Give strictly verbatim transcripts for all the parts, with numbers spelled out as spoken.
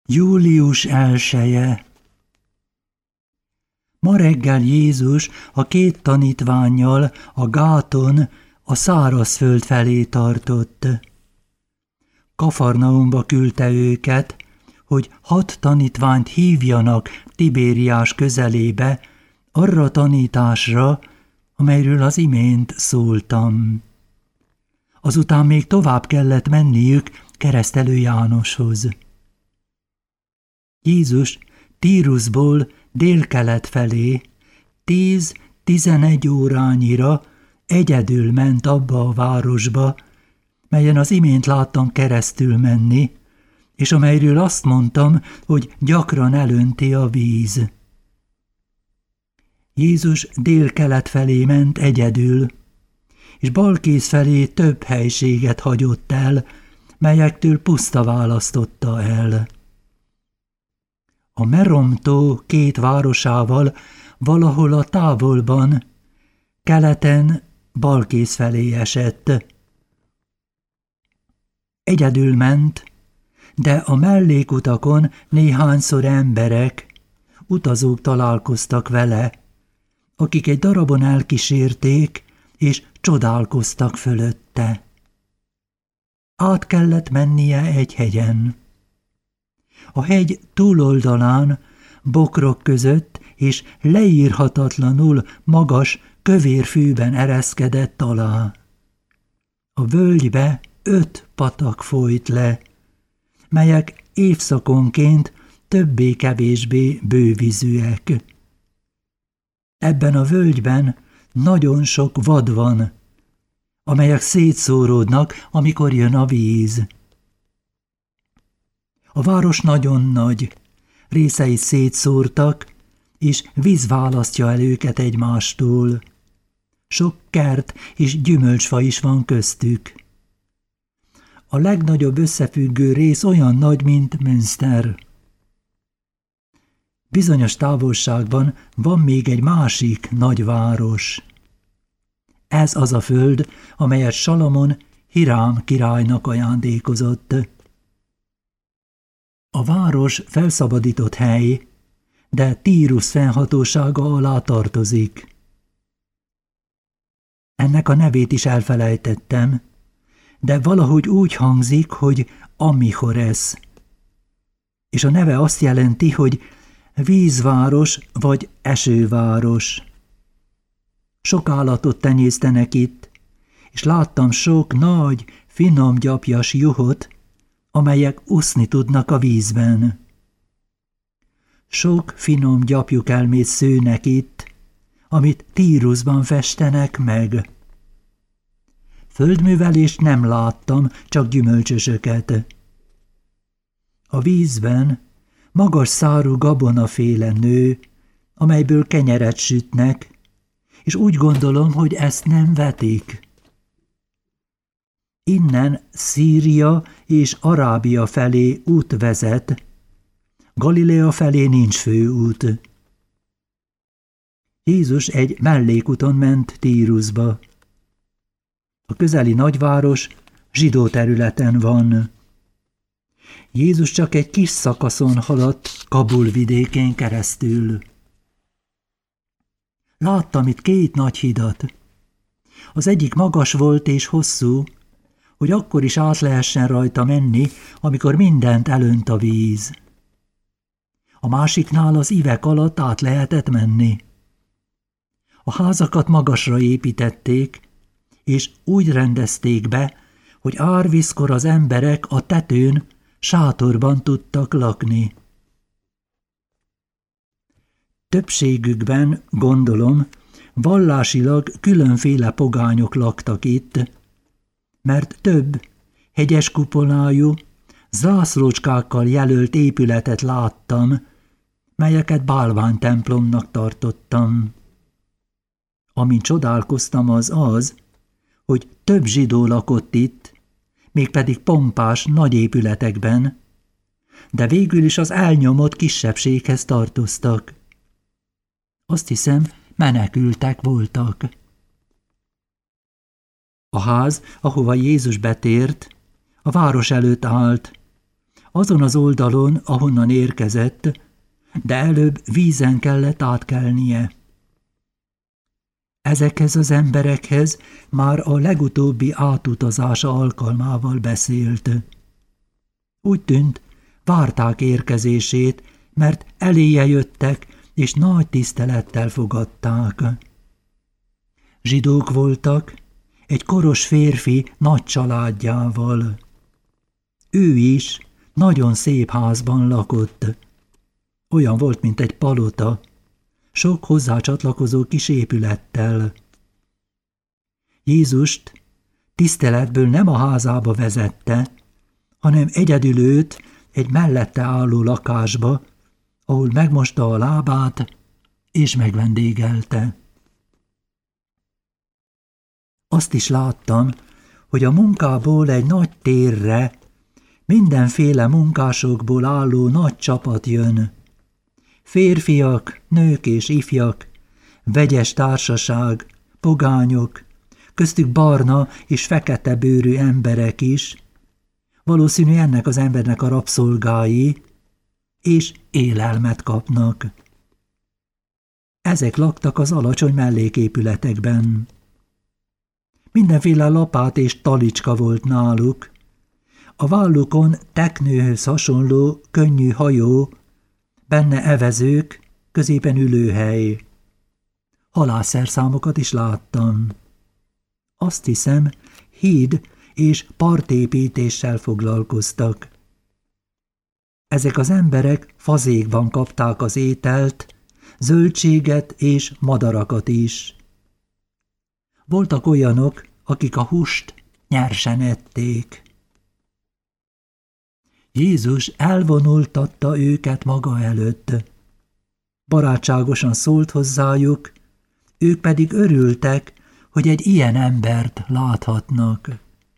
Július elseje. Ma reggel Jézus a két tanítvánnyal a gáton a szárazföld felé tartott. Kafarnaumba küldte őket, hogy hat tanítványt hívjanak Tibériás közelébe arra tanításra, amelyről az imént szóltam. Azután még tovább kellett menniük Keresztelő Jánoshoz. Jézus Tírusból délkelet felé tíz-tizenegy órányira egyedül ment abba a városba, melyen az imént láttam keresztül menni, és amelyről azt mondtam, hogy gyakran elönti a víz. Jézus délkelet felé ment egyedül, és balkész felé több helységet hagyott el, melyektől puszta választotta el. A Merom-tó két városával valahol a távolban, keleten balkész felé esett. Egyedül ment, de a mellékutakon néhányszor emberek, utazók találkoztak vele, akik egy darabon elkísérték, és csodálkoztak fölötte. Át kellett mennie egy hegyen. A hegy túloldalán, bokrok között és leírhatatlanul magas, kövér fűben ereszkedett alá. A völgybe öt patak folyt le, melyek évszakonként többé-kevésbé bővízűek. Ebben a völgyben nagyon sok vad van, amelyek szétszóródnak, amikor jön a víz. A város nagyon nagy, részei szétszórtak, és víz választja el őket egymástól. Sok kert és gyümölcsfa is van köztük. A legnagyobb összefüggő rész olyan nagy, mint Münster. Bizonyos távolságban van még egy másik nagy város. Ez az a föld, amelyet Salamon Hirám királynak ajándékozott. A város felszabadított hely, de Tírus fennhatósága alá tartozik. Ennek a nevét is elfelejtettem, de valahogy úgy hangzik, hogy Amichoresz. És a neve azt jelenti, hogy vízváros vagy esőváros. Sok állatot tenyésztenek itt, és láttam sok nagy, finom gyapjas juhot, amelyek úszni tudnak a vízben. Sok finom gyapjukelmét szőnek itt, amit Tírusban festenek meg. Földművelést nem láttam, csak gyümölcsösöket. A vízben magas szárú gabonaféle nő, amelyből kenyeret sütnek, és úgy gondolom, hogy ezt nem vetik. Innen Szíria és Arábia felé út vezet, Galilea felé nincs főút. Jézus egy mellékúton ment Tírusba. A közeli nagyváros zsidó területen van. Jézus csak egy kis szakaszon haladt Kabul vidékén keresztül. Láttam itt két nagy hidat. Az egyik magas volt és hosszú, hogy akkor is át lehessen rajta menni, amikor mindent elönt a víz. A másiknál az ivek alatt át lehetett menni. A házakat magasra építették, és úgy rendezték be, hogy árvízkor az emberek a tetőn sátorban tudtak lakni. Többségükben, gondolom, vallásilag különféle pogányok laktak itt, mert több hegyes kupolájú, zászlócskákkal jelölt épületet láttam, melyeket bálványtemplomnak tartottam. Amin csodálkoztam, az az, hogy több zsidó lakott itt, mégpedig pompás nagy épületekben, de végül is az elnyomott kisebbséghez tartoztak. Azt hiszem, menekültek voltak. A ház, ahova Jézus betért, a város előtt állt. azon az oldalon, ahonnan érkezett, de előbb vízen kellett átkelnie. Ezekhez az emberekhez már a legutóbbi átutazása alkalmával beszélt. Úgy tűnt, várták érkezését, mert eléje jöttek, és nagy tisztelettel fogadták. Zsidók voltak, egy koros férfi nagy családjával. Ő is nagyon szép házban lakott. Olyan volt, mint egy palota, sok hozzá csatlakozó kis épülettel. Jézust tiszteletből nem a házába vezette, hanem egyedül őt egy mellette álló lakásba, ahol megmosta a lábát és megvendégelte. Azt is láttam, hogy a munkából egy nagy térre mindenféle munkásokból álló nagy csapat jön. Férfiak, nők és ifjak, vegyes társaság, pogányok, köztük barna és fekete bőrű emberek is, valószínű ennek az embernek a rabszolgái, és élelmet kapnak. Ezek laktak az alacsony melléképületekben. Mindenféle lapát és talicska volt náluk. A vállukon teknőhöz hasonló, könnyű hajó, benne evezők, középen ülőhely. Halászszerszámokat is láttam. Azt hiszem, híd és partépítéssel foglalkoztak. Ezek az emberek fazékban kapták az ételt, zöldséget és madarakat is. Voltak olyanok, akik a húst nyersen ették. Jézus elvonultatta őket maga előtt. Barátságosan szólt hozzájuk, ők pedig örültek, hogy egy ilyen embert láthatnak.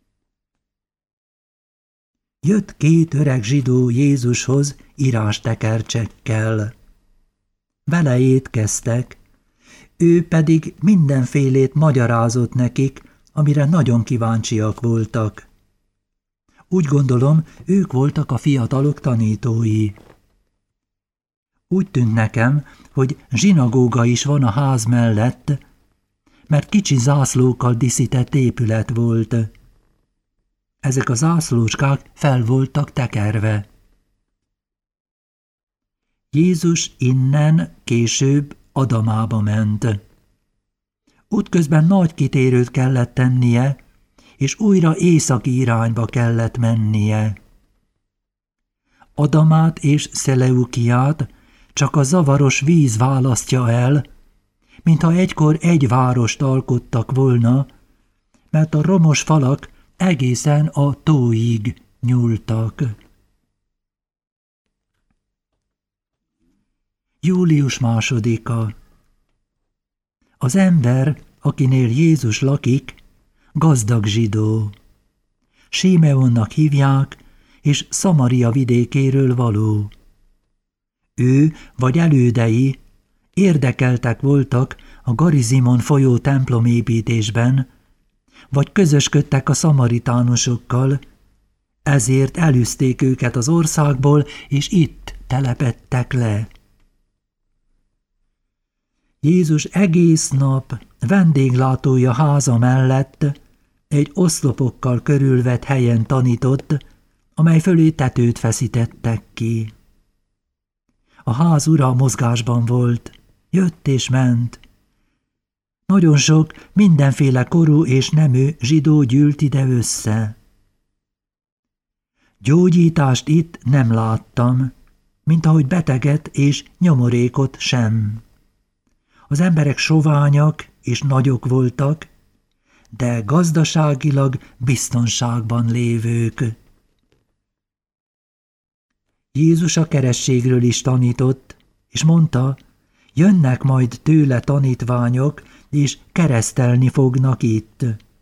Jött két öreg zsidó Jézushoz írástekercsekkel. Vele étkeztek, ő pedig mindenfélét magyarázott nekik, amire nagyon kíváncsiak voltak. Úgy gondolom, ők voltak a fiatalok tanítói. Úgy tűnt nekem, hogy zsinagóga is van a ház mellett, mert kicsi zászlókkal díszített épület volt. Ezek a zászlóskák fel voltak tekerve. Jézus innen később Adamába ment. Útközben nagy kitérőt kellett tennie, és újra északi irányba kellett mennie. Adamát és Szeleukiát csak a zavaros víz választja el, mintha egykor egy várost alkottak volna, mert a romos falak egészen a tóig nyúltak. Július másodika. Az ember, akinél Jézus lakik, gazdag zsidó. Simeonnak hívják, és Szamaria vidékéről való. Ő vagy elődei érdekeltek voltak a Garizimon folyó templomépítésben, vagy közösködtek a szamaritánusokkal, ezért elűzték őket az országból, és itt telepedtek le. Jézus egész nap vendéglátója háza mellett egy oszlopokkal körülvett helyen tanított, amely fölé tetőt feszítettek ki. A ház ura mozgásban volt, jött és ment. Nagyon sok, mindenféle korú és nemű zsidó gyűlt ide össze. Gyógyítást itt nem láttam, mint ahogy beteget és nyomorékot sem. Az emberek soványak és nagyok voltak, de gazdaságilag biztonságban lévők. Jézus a kerességről is tanított, és mondta, jönnek majd tőle tanítványok, és keresztelni fognak itt.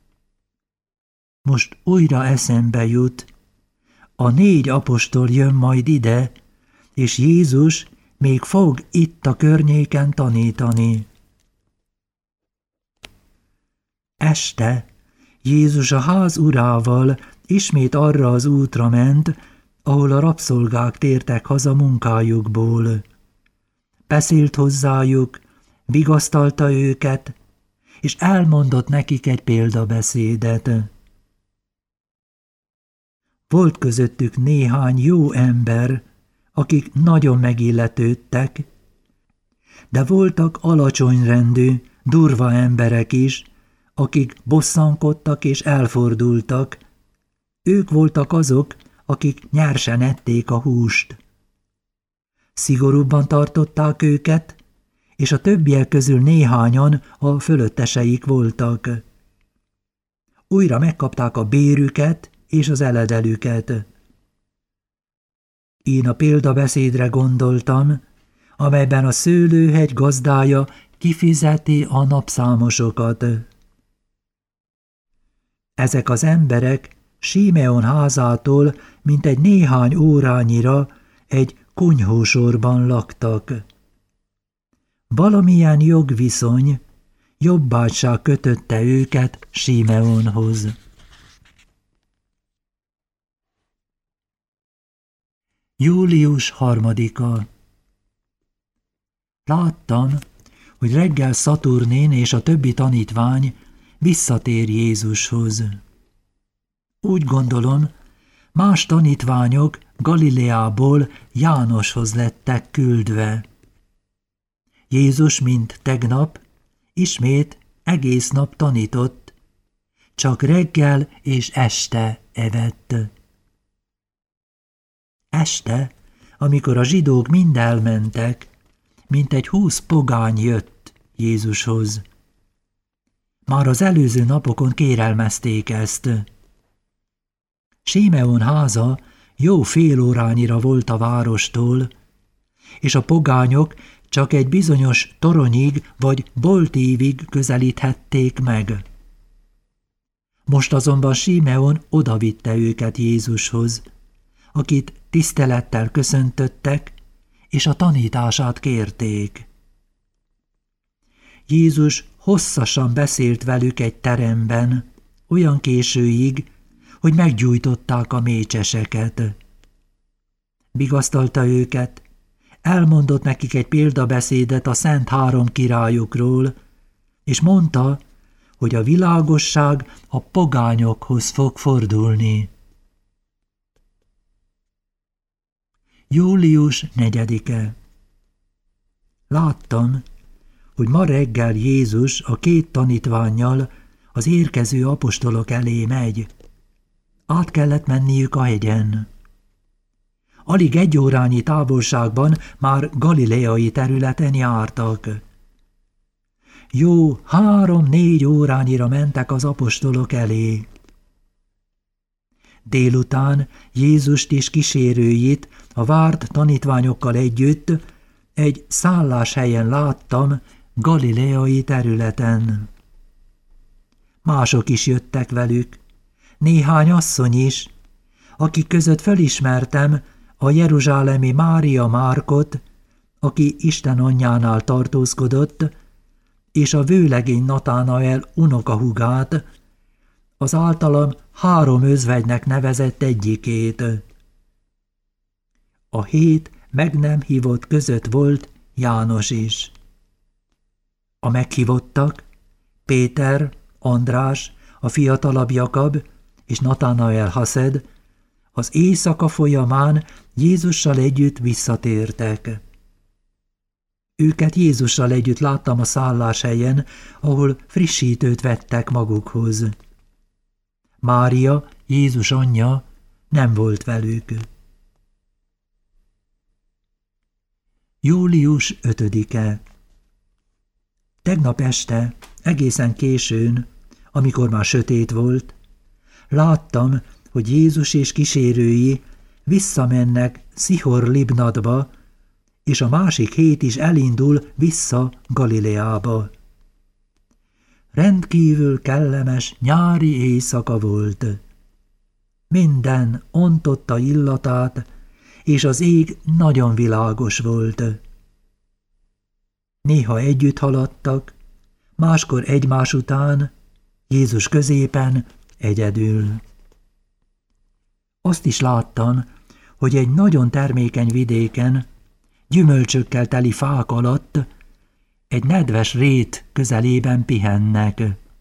Most újra eszembe jut, a négy apostol jön majd ide, és Jézus még fog itt a környéken tanítani. Este Jézus a ház urával ismét arra az útra ment, ahol a rabszolgák tértek haza munkájukból. Beszélt hozzájuk, vigasztalta őket, és elmondott nekik egy példabeszédet. Volt közöttük néhány jó ember, akik nagyon megilletődtek, de voltak alacsonyrendű, durva emberek is, akik bosszankodtak és elfordultak. Ők voltak azok, akik nyersen ették a húst. Szigorúbban tartották őket, és a többiek közül néhányan a fölötteseik voltak. Újra megkapták a bérüket és az eledelüket. Én a példabeszédre gondoltam, amelyben a szőlőhegy gazdája kifizeti a napszámosokat. Ezek az emberek Simeon házától mintegy néhány órányira egy konyhósorban laktak. Valamilyen jogviszony, jobbágyság kötötte őket Simeonhoz. Július harmadika. Láttam, hogy reggel Szaturnén és a többi tanítvány visszatér Jézushoz. Úgy gondolom, más tanítványok Galileából Jánoshoz lettek küldve. Jézus, mint tegnap, ismét egész nap tanított, csak reggel és este evett. Este, amikor a zsidók mind elmentek, mintegy húsz pogány jött Jézushoz. Már az előző napokon kérelmezték ezt. Simeon háza jó fél órányira volt a várostól, és a pogányok csak egy bizonyos toronyig vagy boltívig közelíthették meg. Most azonban Simeon odavitte őket Jézushoz, akit tisztelettel köszöntöttek, és a tanítását kérték. Jézus hosszasan beszélt velük egy teremben, olyan későig, hogy meggyújtották a mécseseket. Vigasztalta őket, elmondott nekik egy példabeszédet a szent három királyokról, és mondta, hogy a világosság a pogányokhoz fog fordulni. Július negyedike. Láttam, hogy ma reggel Jézus a két tanítvánnyal az érkező apostolok elé megy. Át kellett menniük a hegyen. Alig egy órányi távolságban már galileai területen jártak. Jó három-négy órányira mentek az apostolok elé. Délután Jézust és kísérőjét a várt tanítványokkal együtt egy szálláshelyen láttam galileai területen. Mások is jöttek velük, néhány asszony is, akik között felismertem a jeruzsálemi Mária Márkot, aki Isten anyjánál tartózkodott, és a vőlegény Natánael unokahúgát, az általam három özvegynek nevezett egyikét. A hét meg nem hívott között volt János is. A meghívottak, Péter, András, a fiatalabb Jakab és Natánael Haszed, az éjszaka folyamán Jézussal együtt visszatértek. Őket Jézussal együtt láttam a szálláshelyen, ahol frissítőt vettek magukhoz. Mária, Jézus anyja, nem volt velük. Július ötödike. Tegnap este, egészen későn, amikor már sötét volt, láttam, hogy Jézus és kísérői visszamennek Szihor-Libnatba, és a másik hét is elindul vissza Galileába. Rendkívül kellemes nyári éjszaka volt. Minden ontotta illatát, és az ég nagyon világos volt. Néha együtt haladtak, máskor egymás után, Jézus középen, egyedül. Azt is láttam, hogy egy nagyon termékeny vidéken, gyümölcsökkel teli fák alatt egy nedves rét közelében pihennek.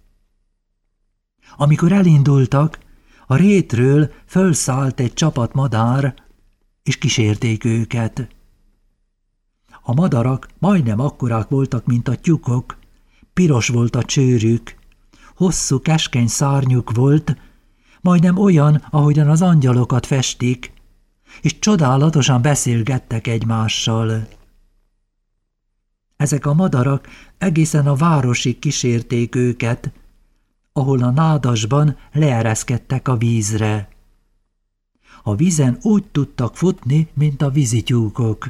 Amikor elindultak, a rétről fölszállt egy csapat madár, és kísérték őket. A madarak majdnem akkorák voltak, mint a tyúkok, piros volt a csőrük, hosszú keskeny szárnyuk volt, majdnem olyan, ahogyan az angyalokat festik, és csodálatosan beszélgettek egymással. Ezek a madarak egészen a városig kísérték őket, ahol a nádasban leereszkedtek a vízre. A vízen úgy tudtak futni, mint a vízityúkok.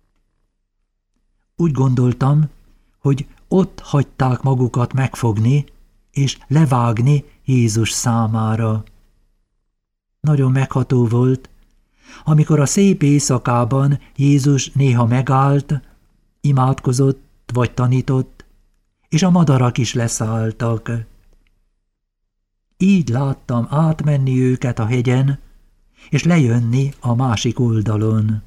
Úgy gondoltam, hogy ott hagyták magukat megfogni és levágni Jézus számára. Nagyon megható volt, amikor a szép éjszakában Jézus néha megállt, imádkozott vagy tanított, és a madarak is leszálltak. Így láttam átmenni őket a hegyen, és lejönni a másik oldalon.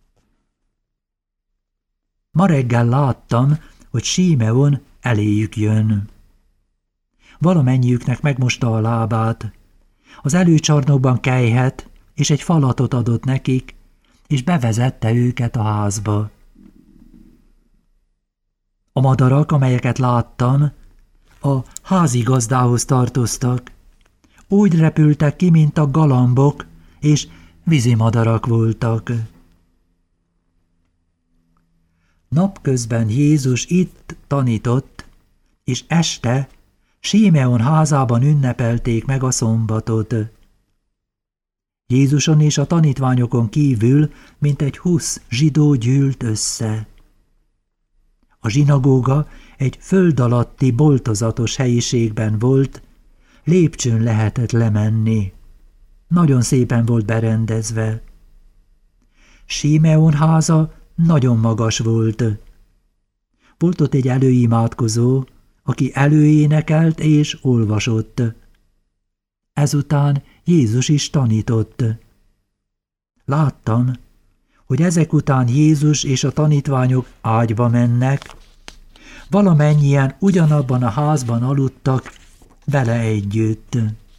Ma reggel láttam, hogy Símeon eléjük jön. Valamennyiüknek megmosta a lábát, az előcsarnokban kelyhet, és egy falatot adott nekik, és bevezette őket a házba. A madarak, amelyeket láttam, a házigazdához tartoztak. Úgy repültek ki, mint a galambok, és vízimadarak voltak. Napközben Jézus itt tanított, és este Símeon házában ünnepelték meg a szombatot. Jézuson és a tanítványokon kívül mintegy húsz zsidó gyűlt össze. A zsinagóga egy föld alatti boltozatos helyiségben volt, lépcsőn lehetett lemenni. Nagyon szépen volt berendezve. Símeon háza nagyon magas volt. Volt ott egy előimádkozó, aki előénekelt és olvasott. Ezután Jézus is tanított. Láttam, hogy ezek után Jézus és a tanítványok ágyba mennek, valamennyien ugyanabban a házban aludtak vele együtt.